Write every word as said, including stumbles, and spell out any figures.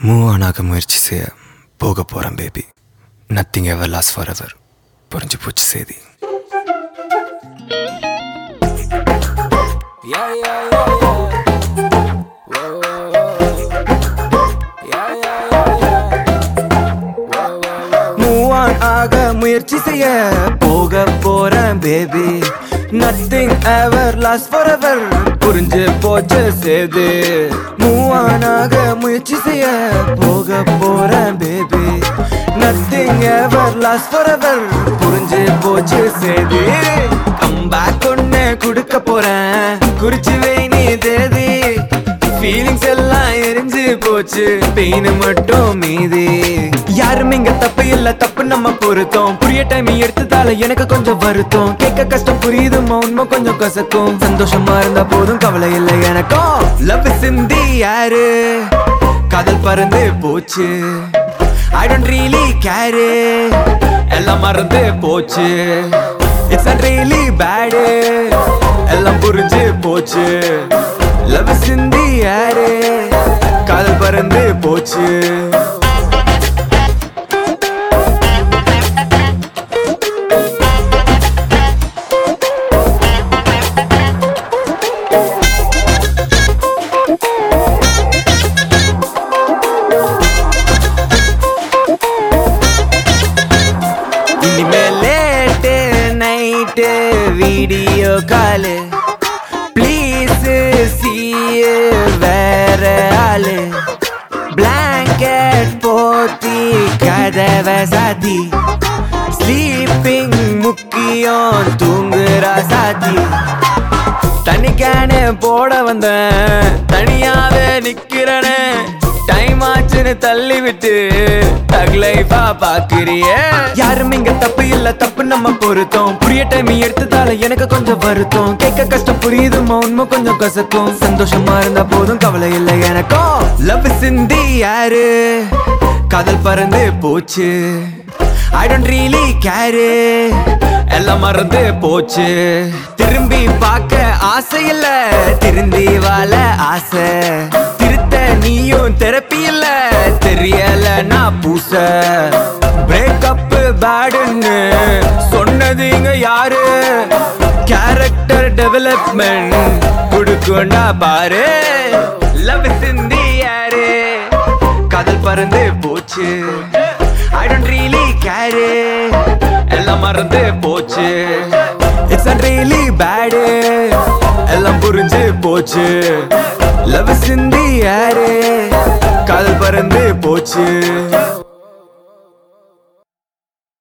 Move on ஆக முயற்சி செய்ய போக போகிறேன் baby. Nothing ever last forever. புரிஞ்சு போச்சு செய்தி. மூவ் ஆன் ஆக முயற்சி செய்ய போக போறேன் baby. Nothing ever last forever. புரிஞ்சு போச்சு செய்தி. மூவ் ஆன் ஆக முயற்சி செய்ய போக போறேன் baby. Nothing ever last forever. புரிஞ்சு போச்சு செய்தி. கம்பேக் ஒன்னு குடுக்க போறேன். குறிச்சு வை நீ தேதி. ஃபீலிங்ஸ் எல்லாம் எரிஞ்சு போச்சு, பெயின் மட்டும் மீதி. யாரும் இங்க தப்பு இல்ல, தப்பு நம்ம பொருத்தம். புரிய டைம் எடுத்ததால எனக்கு கொஞ்சம் வருத்தம். கேட்க கஷ்டம் புரியுதுமா, உண்மை கொஞ்சம் கசக்கும். சந்தோஷமா இருந்தா போதும், கவலை இல்லை எனக்கும். லவ் சிந்தி யாரு, காதல் பறந்து போச்சு. I don't really care, எல்லாம் மறந்து போச்சு. It's not really bad, எல்லாம் புரிஞ்சு போச்சு. லவ் சிந்தி யாரு, காதல் பறந்து போச்சு. இனிமே late night video call. Please சீ வேற ஆளு. பிளாங்கெட் போத்தி கதவை சாத்தி. ஸ்லீப்பிங் முக்கியம், தூங்குறா சாத்தி. தனிக்கானு போட வந்தேன், தனியாவே நிக்கிறனே. டைம் ஆச்சுன்னு தள்ளி விட்டு தக் லைஃபா பாக்குறியே. யாரும் இங்க தப்பு இல்ல, தப்பு நம்ம பொருத்தம். புரிய டைம் எடுத்ததால எனக்கு கொஞ்சம் வருத்தம். கேட்க கஷ்டம் புரியுதுமா, உண்மை கொஞ்சம் கசக்கும். சந்தோஷமா இருந்தா போதும், கவலை இல்லை எனக்கும். லவ் சிந்தி யாரு, காதல் பறந்து போச்சு. I don't really care, எல்லாம் மறந்து போச்சு. திரும்பி பார்க்க ஆசை இல்ல, திரும்பி வாழ ஆசை. திருத்த நீயும் தெரப்பி இல்ல, தெரியல நான் பூச. பிரேக்கப் பேடுன்னு சொன்னது இங்க யாரு. கேரக்டர் டெவலப்மெண்ட் கொடுக்குண்டா பாரு. லவ் சிந்தி யாரு, காதல் பறந்து போச்சு. I don't really care, எல்லாம் மறந்து போச்சு. It's not really bad, எல்லாம் புரிஞ்சு போச்சு. லவ் சிந்தி யாரு, காதல் பறந்து போச்சு.